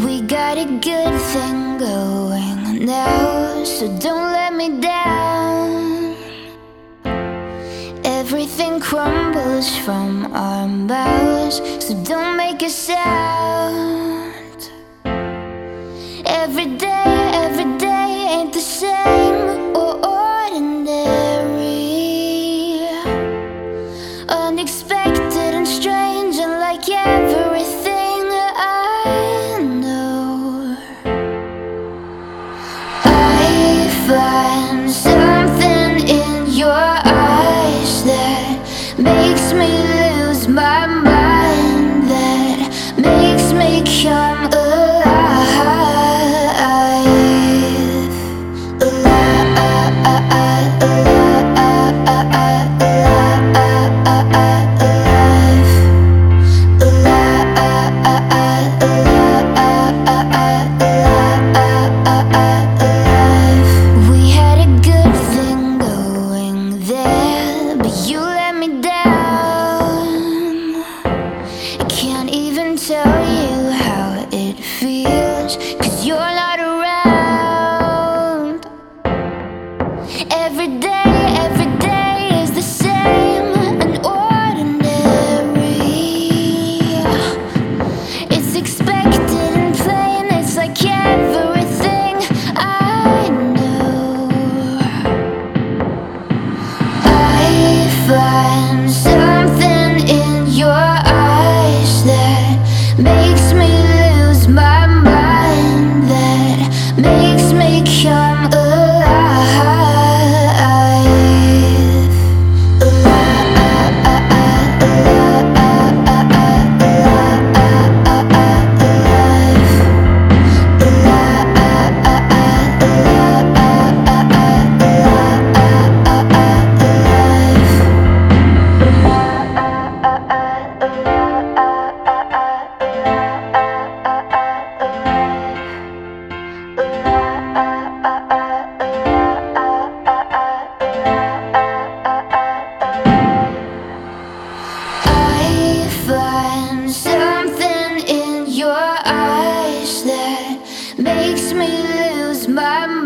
We got a good thing going now, so don't let me down. Everything crumbles from our mouths, so don't make a sound. Every day ain't the same or ordinary. Unexpected and strange, and like everything I know, I find something in your eyes that makes me lose my mind, that makes me come alive. We had a good thing going there, but you let me down. I can't even tell you how it feels, 'cause you're not around. Every day is the same and ordinary. It's expected and plain, it's like everything I know. I find something in your eyes that makes me lose my mind, that makes me come alive. I find something in your eyes that makes me lose my mind.